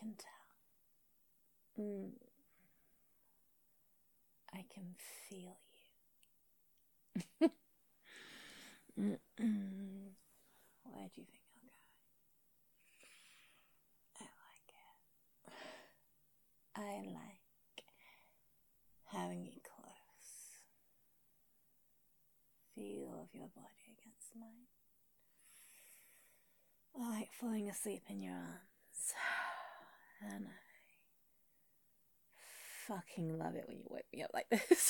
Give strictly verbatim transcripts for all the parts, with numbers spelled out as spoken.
can tell. Mm. I can feel you. Mm-mm. Where do you think I'll go? I like it. I like having you close. Feel of your body against mine. I like falling asleep in your arms. And I fucking love it when you wake me up like this.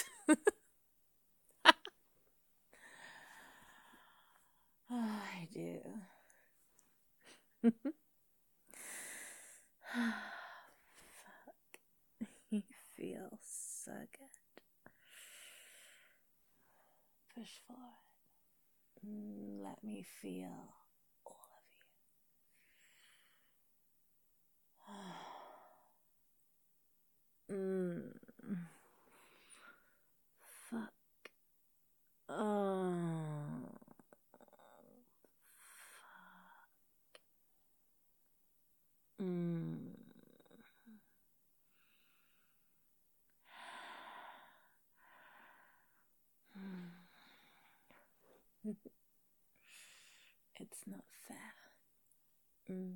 Oh, I do. Fuck. You feel so good. Push forward. Mm, let me feel all of you. Mm. Fuck. Oh. Fuck. Mm. It's not fair. Mm.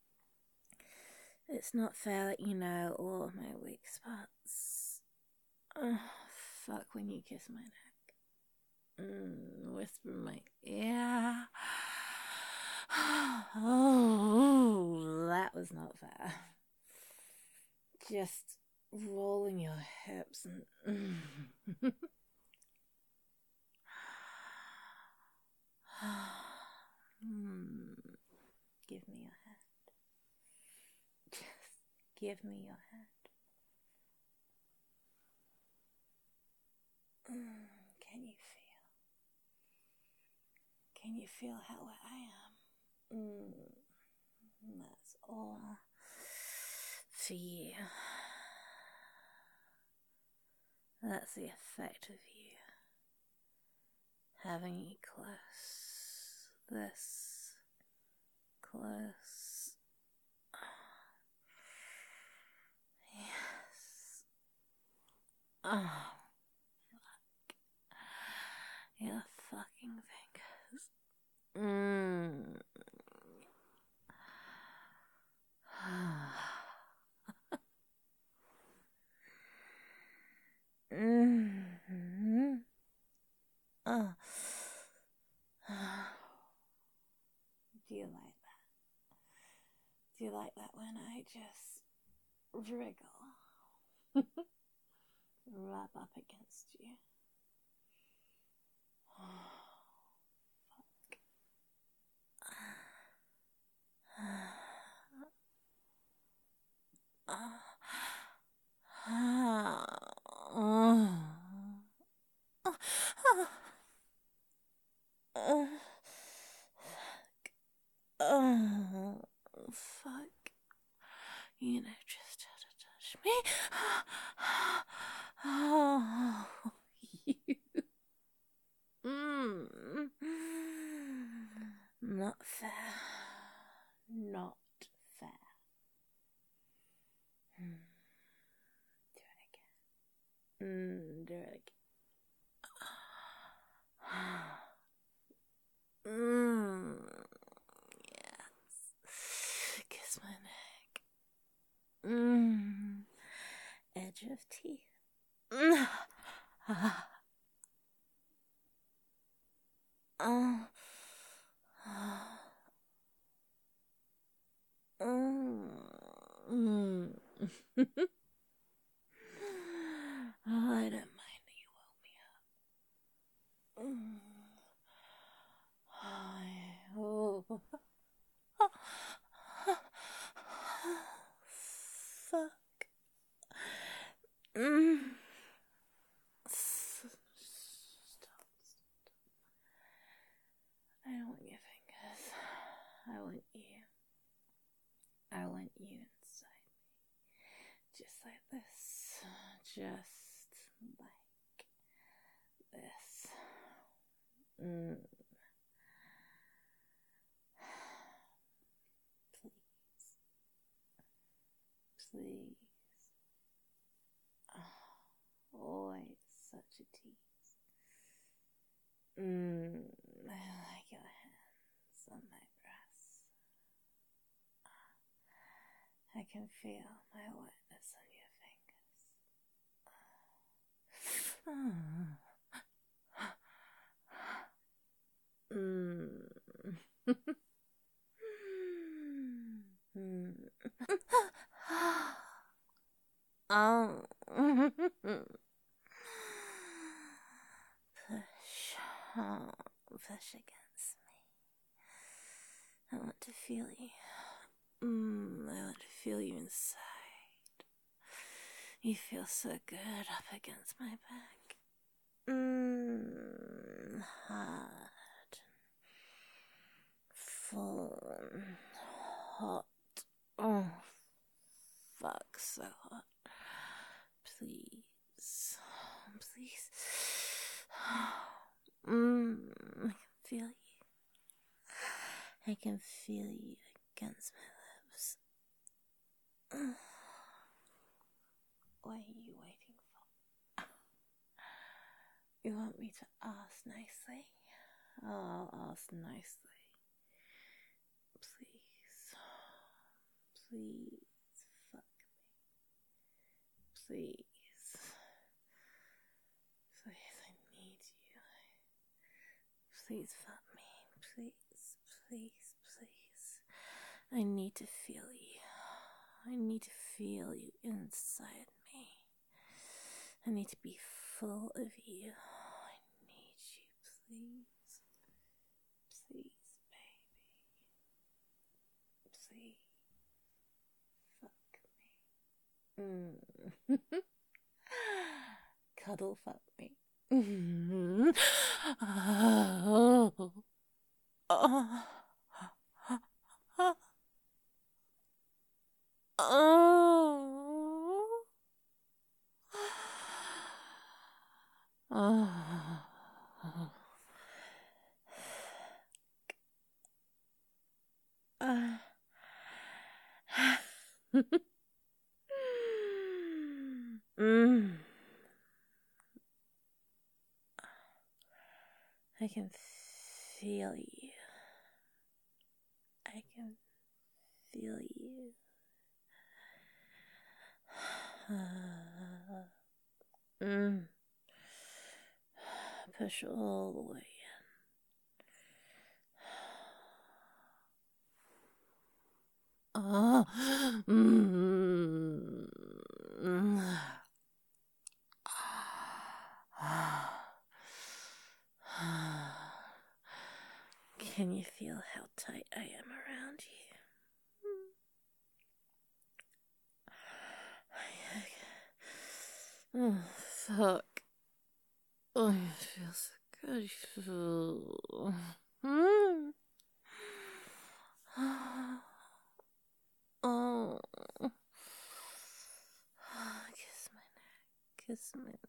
It's not fair that you know all of my weak spots. Oh, fuck when you kiss my neck. Mm, whisper my ear. Oh, that was not fair. Just rolling your hips and... Mm. Give me your hand. Just give me your hand. Mm. Can you feel? Can you feel how wet I am? Mm. That's all for you. That's the effect of you having you close. This close. Yes. Oh, fuck. Your fucking fingers. Mmm. Mm-hmm. Oh. Do you like that? Do you like that when I just wriggle? Rub up against you. Oh, fuck. Oh, fuck. You know just how to touch me. Oh, you. Mm. Not fair. Not fair. Mm. Do it again. Mm, do it again. Mm. Yes. Kiss my neck. Mm. Edge of teeth. Mm. Oh. Mm. Oh, I don't mind that you woke me up. Mm. I, oh. Fuck. Mm. Stop. Stop. I don't want your fingers. I want you. I want you inside me. Just like this. Just like this. Mm. Please. please. Oh, always such a tease. Mmm, I like your hands on my breasts. I can feel my wetness on your fingers. Mmm. Mm. Oh. Push. Oh, push against me. I want to feel you. Mm, I want to feel you inside. You feel so good up against my back. Mmm, hard. Full. Hot. Oh, fuck, so hot. Please. Please. Mmm, I can feel you. I can feel you against my lips. What are you waiting for? You want me to ask nicely? Oh, I'll ask nicely. Please. Please fuck me. Please. Please, I need you. Please fuck me. Please, please, please. I need to feel you. I need to feel you inside me. I need to be full of you. I need you, please. Please, baby. Please. Fuck me. Mm. Cuddle fuck me. Mm-hmm. Oh. Oh. Oh. Oh. Uh. mm. I can feel you. I can feel you. mm. Push all the way in. Oh. Mm. Mm. Can you feel how tight I am around you? Oh, fuck. Oh, it feels so good. Mm. Oh. Kiss my neck. Kiss my neck.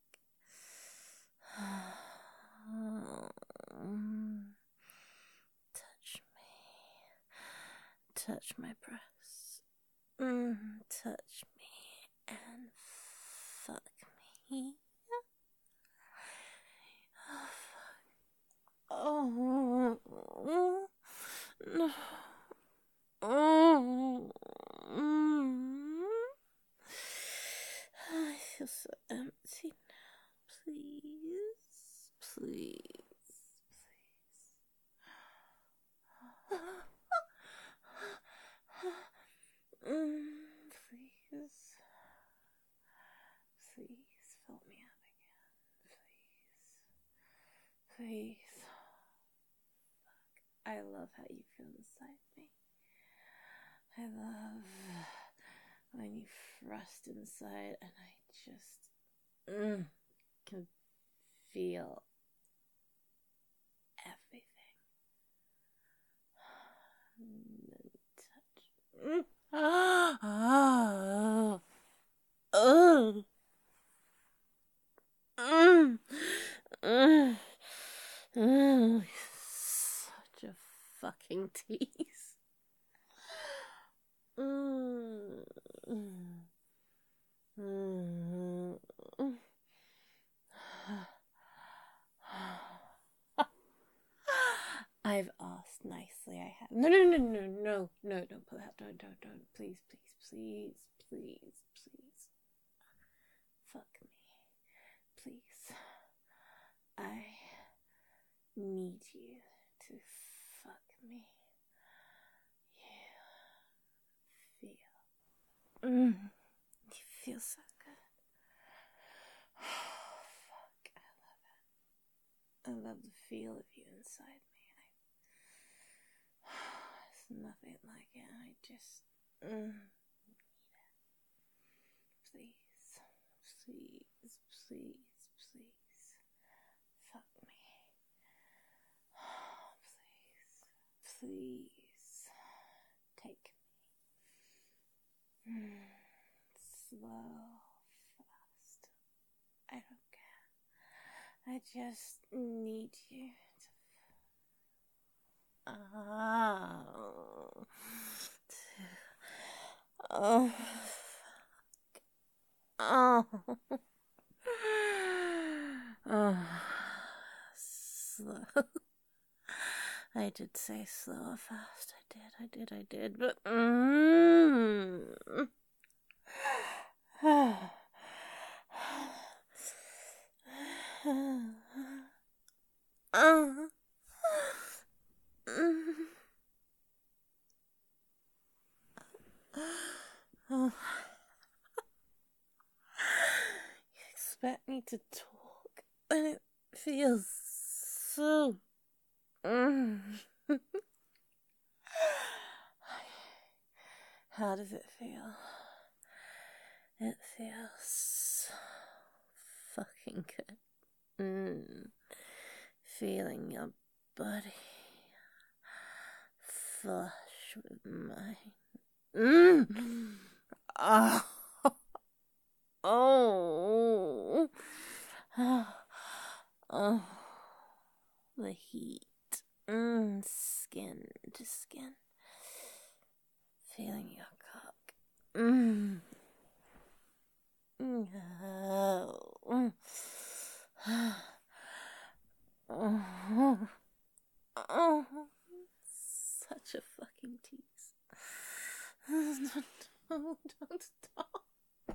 Touch me. Touch my breasts. Mm, touch me and fuck me. Oh, no. Oh, mm. I feel so empty now. Please, please, please. mm, please. Please fill me up again. Please. Please. Fuck. I love how you feel inside me. I love when you thrust inside and I just mm, can feel everything. And touch. Mm. Ah, ah, oh. Mm. Mm. Mm. Such a fucking tease. Mm. I've asked nicely, I have. No, no, no, no, no, no, don't pull out. Don't, don't, don't. Please, please, please, please, please. Fuck me. Please. I need you to fuck me. You feel. Mm, you feel so good. Oh, fuck. I love it. I love the feel of you inside me. There's nothing like it. I just mm, need it. Please, please, please, please, fuck me. Please, please, take me. Mm, slow, fast. I don't care. I just need you to. Oh. Oh. Oh. Oh. Slow. I did say slow or fast. I did, I did, I did, but. Mm. Oh. Oh. You expect me to talk, and it feels so. Mm. How does it feel? It feels fucking good. Mm. Feeling your body flush with mine. Mm. Oh. Oh. Oh. Oh. The heat. Mm. Skin to skin. Feeling your cock. Mm. Oh. Oh. Oh. Such a fucking tease. No, no, don't stop.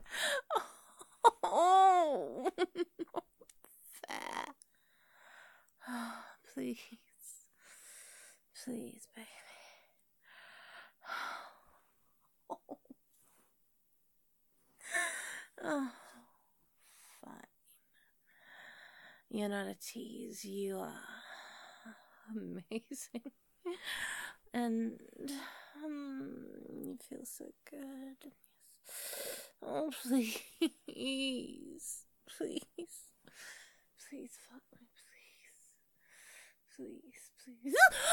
Oh. Not fair. Oh, please. Please, baby. Oh. Oh. Fine. You're not a tease. You are amazing. And um, you feel so good. Yes. Oh, please. Please. Please fuck me, please. Please, please.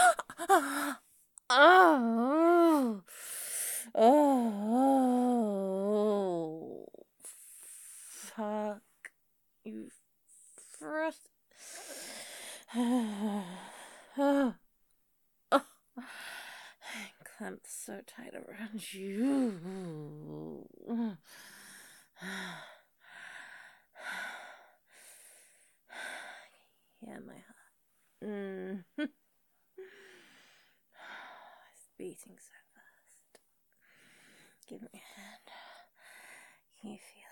Oh. Oh. Fuck. You frost. Oh. Clamped so tight around you. Yeah, my heart. Mm. It's beating so fast. Give me a hand. Can you feel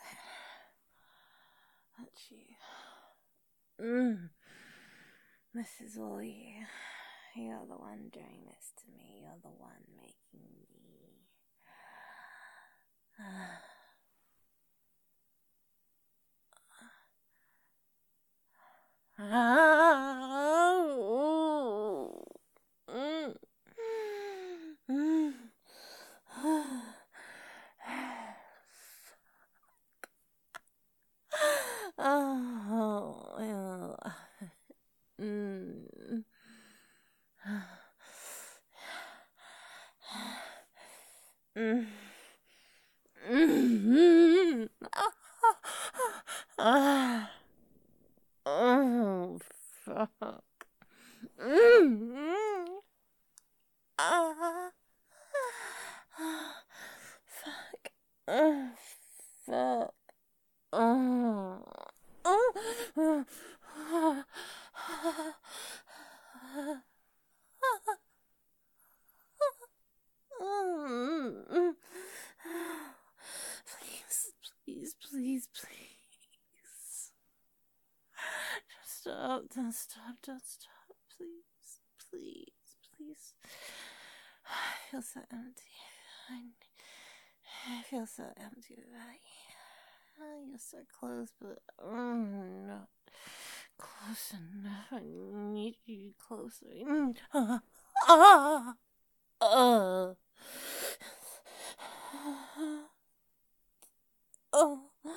it? That's you. Mm. This is all you. You're the one doing this to me. You're the one making me. Oh. Mm. Mm. Oh. Mm. Mm. Mm. Ah. Oh, fuck. Mm. Ah. Fuck. Please, please, please, please. Don't stop, don't stop, don't stop. Please, please, please. I feel so empty. I, I feel so empty without you. Oh, you're so close, but mm, not close enough. I need you closer. Mm. Ah, ah, ah. Oh.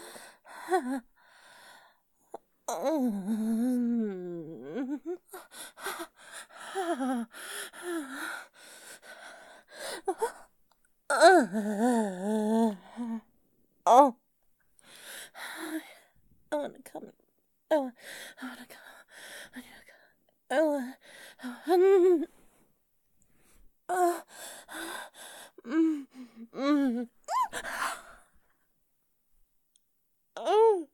Oh. I wanna come. I wanna, I wanna come. I wanna come. I wanna. Mm, mm. Oh.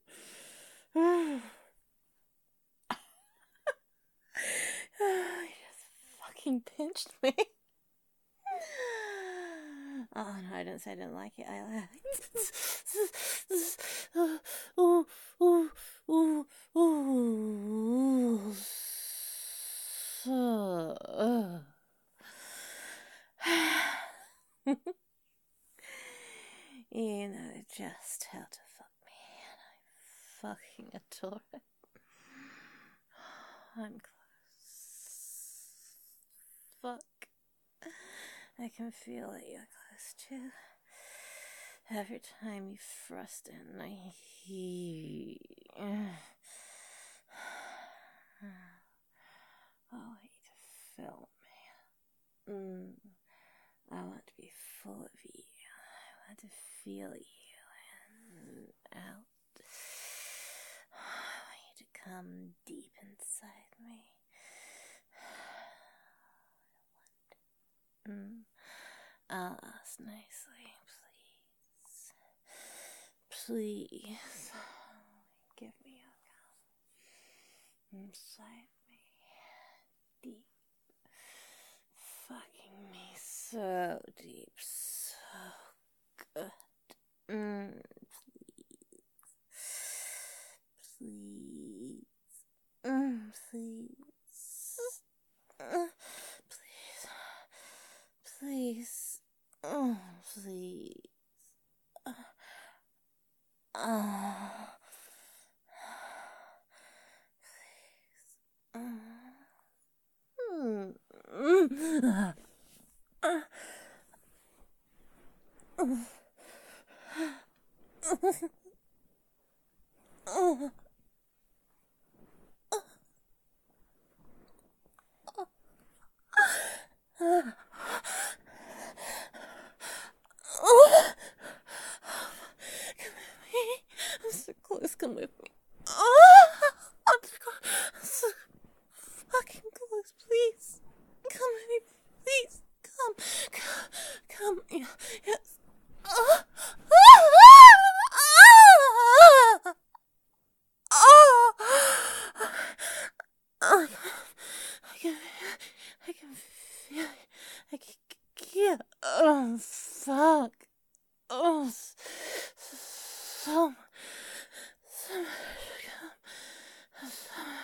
You just fucking pinched me. Oh no, I didn't say I didn't like it. I like ooh, ooh, ooh, ooh. So, uh. You know just how to fuck me, and I fucking adore it. I'm close. Fuck. I can feel that you're close too. Every time you thrust in, I hear. I want you to fill me. Mm. I want to be full of you. I want to feel you in and out. I want you to come deep inside me. Mm. I'll ask nicely, please. Please. Give me your cum inside me. Deep. Fucking me so deep. So good. Mm. Please. Mm, please. Uh, please. Please. Oh, please. Uh, uh, please. Uh, mm, mm, uh, uh, uh, uh, oh, come with me. I'm so close. Come with me. Oh, I'm so fucking close. Please, come with me. Please, come, come, come. Yeah, yes. Oh, oh, oh, I can, I can feel it. I can, yeah. Oh, fuck. Oh, so, so much.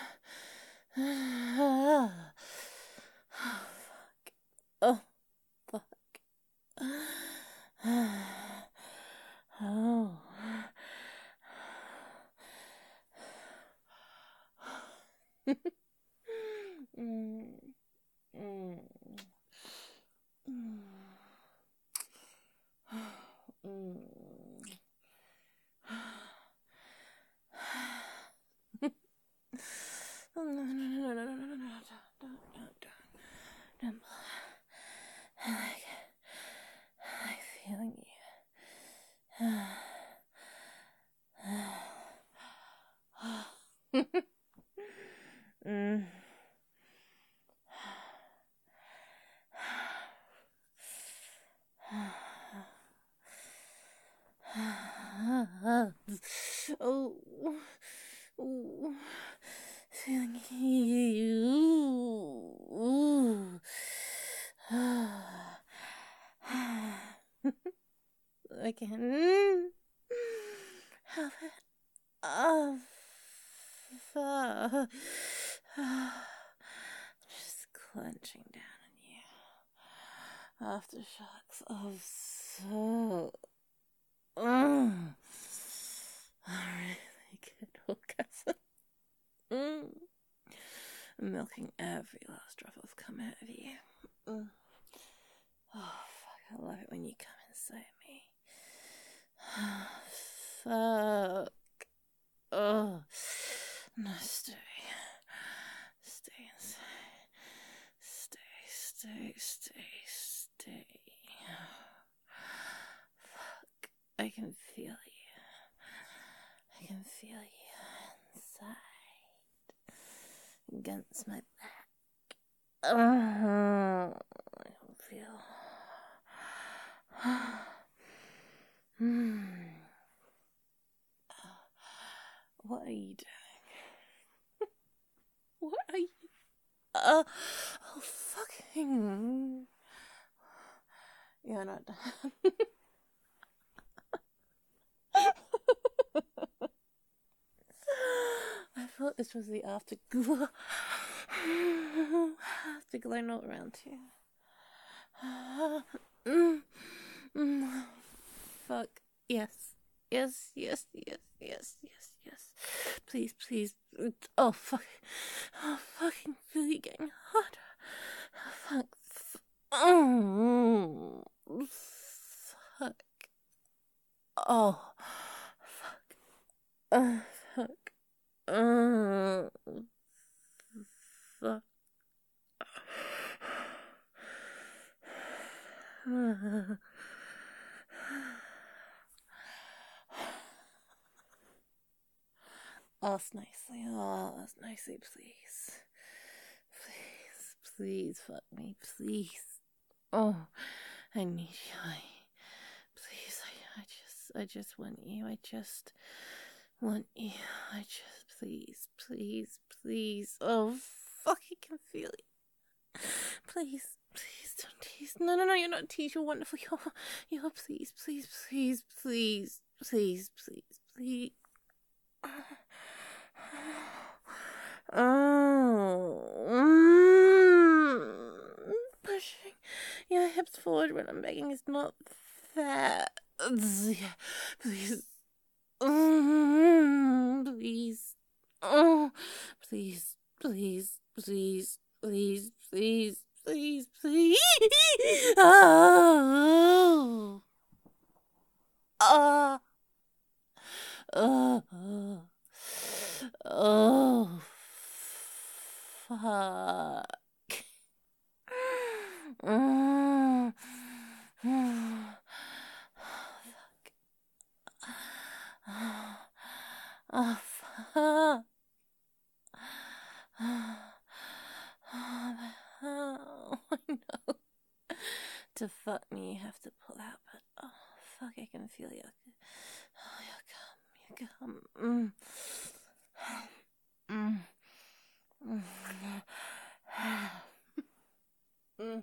Oh, fuck. Oh, fuck. Oh. mm. Mm. Mm. Mm. No, no, no, no, no, no, no, no, no, don't, don't, don't, don't. I like, I like feeling you. mm. oh, oh, I can't help it. Oh, fuck. Just clenching down on you. Aftershocks of so. Mm. A really good orgasm. Mm. Milking every last drop of cum out of you. Mm. Oh, fuck, I love it when you come inside me. Fuck. Oh. No, stay. Stay inside. Stay, stay, stay, stay. Fuck. I can feel you. I can feel you inside. Against my back. Oh, I can feel. Hmm. What are you doing? What are you? Uh, oh, fucking. You're not done. I thought this was the afterglow. Afterglow, not around here. Mm, mm, fuck. Yes. Yes, yes, yes, yes, yes, yes. Please, please. Oh, fuck. Oh, fucking really getting harder. Fuck. Oh, fuck. Oh, fuck. Oh, fuck. Oh, fuck. Ask nicely, ask nicely, please. Please, please fuck me, please. Oh, I need you. I, please, I, I just, I just want you. I just want you. I just, please, please, please. Oh, fuck, I can feel it. Please, please don't tease. No, no, no, you're not tease. You're wonderful. You're, you're, please, please, please, please, please, please, please. Oh, mm, pushing your hips forward when I'm begging is not fair. Yeah, please, mm, please, oh, please, please, please, please, please, please, please. Oh, oh, oh, oh. Oh, fuck. Mm. Fuck. Oh, fuck. Oh, I know. To fuck me, you have to pull out, but oh, fuck, I can feel your, oh, your cum, your cum. Mm. Mm. Mm. Mm.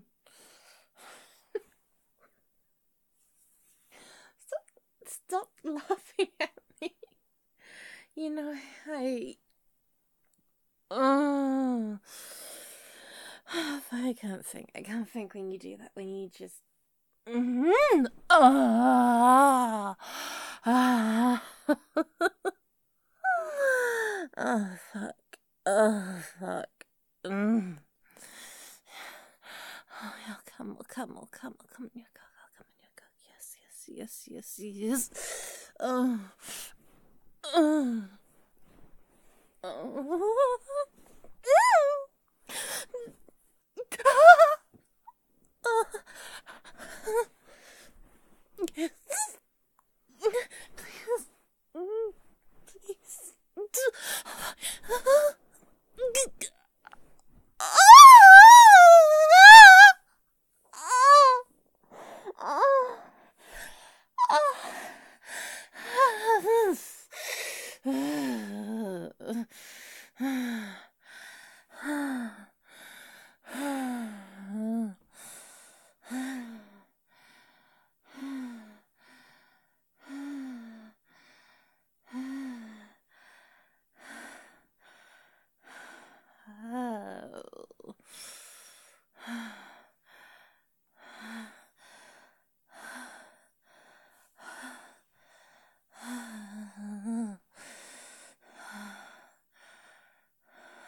Stop, stop laughing at me. You know, I... Oh. I can't think. I can't think when you do that. When you just... Mm-hmm. Oh. Ah. Oh, fuck. Oh, fuck. Mm. Oh, yeah, come, come, come, come, come, come, come, come, yes, yes, yes, yes, yes. Oh, oh, oh, yes, please, please.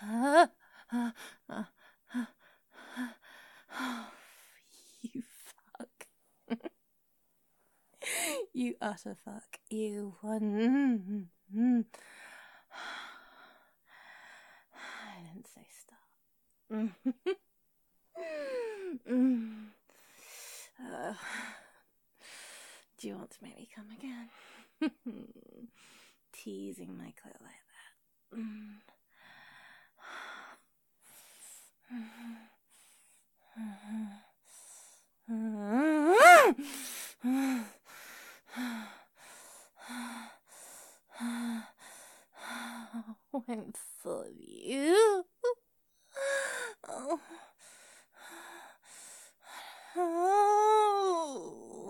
You fuck. You utter fuck. You one. I didn't say stop. uh, do you want to make me come again? Teasing my clit like that. Went full of you. Oh. Oh.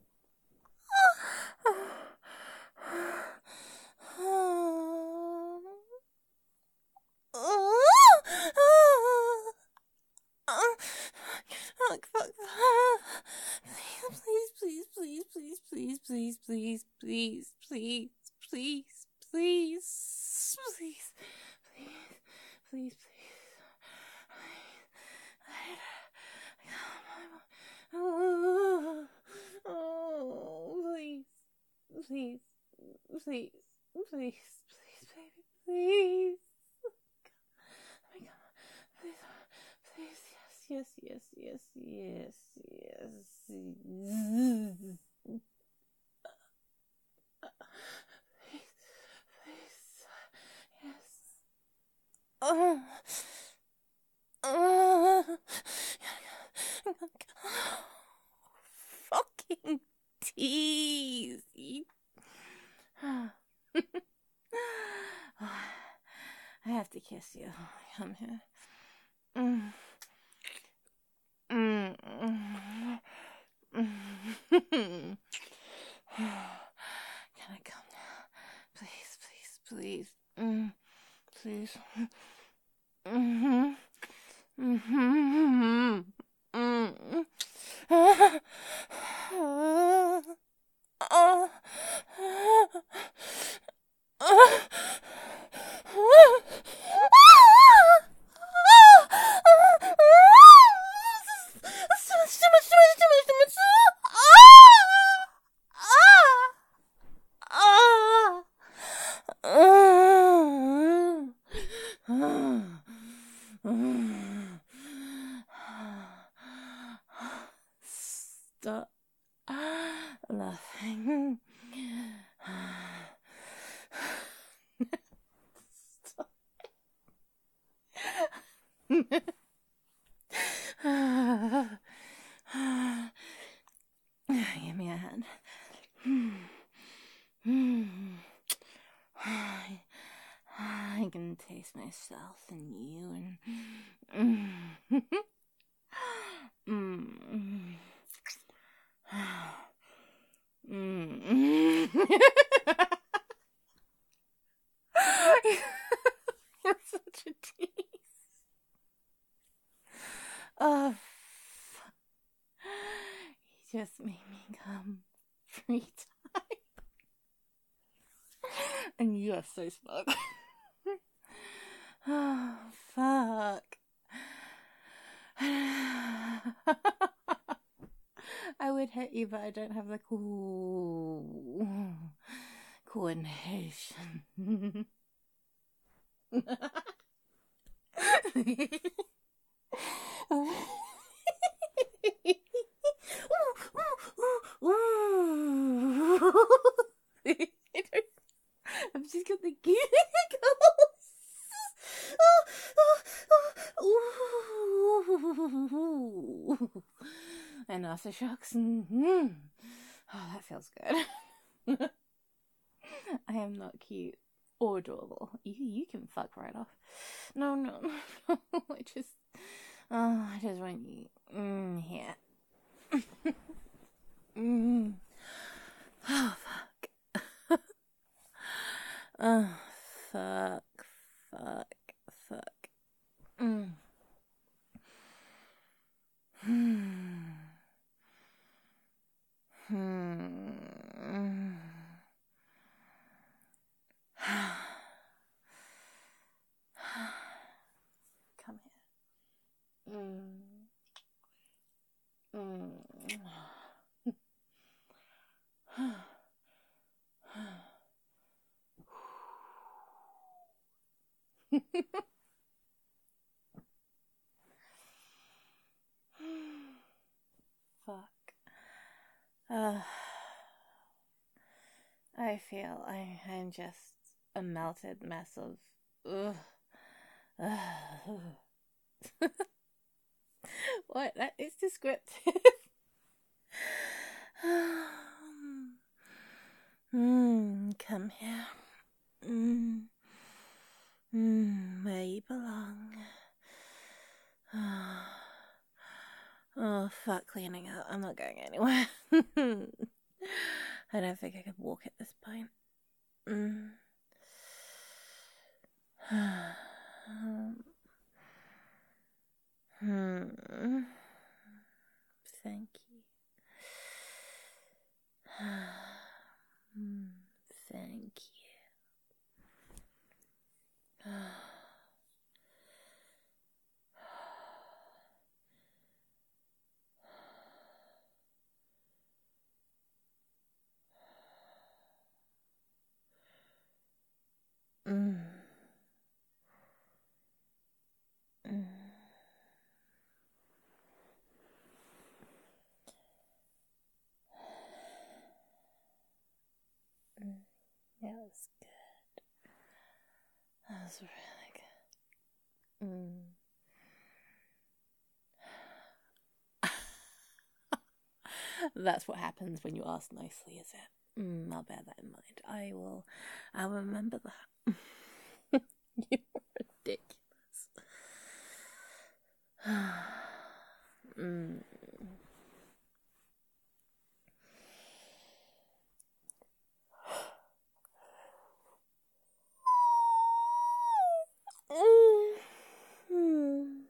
Fuck, fuck. Please, please, please, please, please, please, please, please, please, please, please, please, please, please, oh, please, please, please, please, please, baby, please. Oh my God, please, please, yes, yes, yes, yes, yes, yes. Please, please, yes. Oh, oh, fucking tease. I have to kiss you. Come here. Mm. Mm. Mm. Can I come now? Please, please, please. Mm. Please. Mm-hmm. Mm-hmm. Mm-hmm. Stop laughing. Stop. Give me a hand. I can taste myself and you and mm. Mm. You're such a tease. Oh, you just made me come three times. And you are so smug. Oh, fuck. I would hit you, but I don't have the cool coordination. I've just got the giggles. And aftershocks. Mm-hmm. Oh, that feels good. I am not cute or adorable. You you can fuck right off. No, no, no. I just, oh, I just want you mm, here. mm. Oh, fuck. Oh, fuck, fuck, fuck. Mm. Hmm. Hmm. Fuck. Uh, I feel I, I'm just a melted mess of. Ugh. Ugh. What? That is descriptive. mm, come here. Mm. Mm, where you belong. Oh, fuck cleaning up. I'm not going anywhere. I don't think I could walk at this point. Mm. hmm. Thank you. Thank you. mm. Mm. Mm. That was good. That was really good. Mm. That's what happens when you ask nicely, is it? Mm, I'll bear that in mind. I will. I'll remember that. You're ridiculous. mm. Hmm.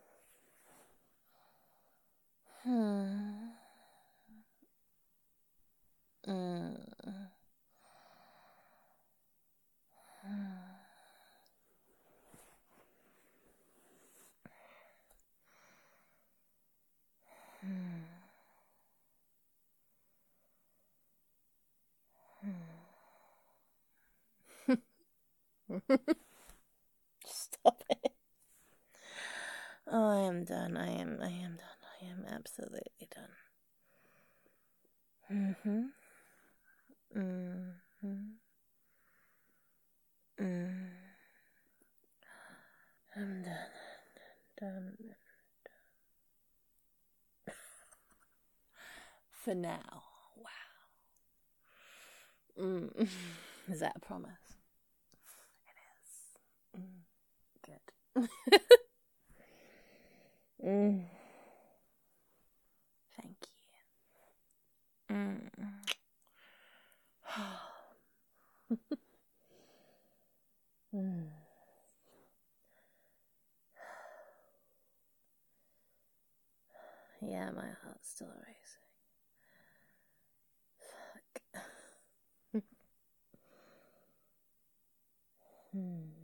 Hmm. Hmm. Stop it. Oh, I am done. I am, I am done. I am absolutely done. Mm-hmm. Mm-hmm. Mm. I'm done. Done. For now. Wow. Mm. Is that a promise? It is. Mm. Good. mm. Thank you. Mm. mm. Yeah, my heart's still racing. Fuck. hmm.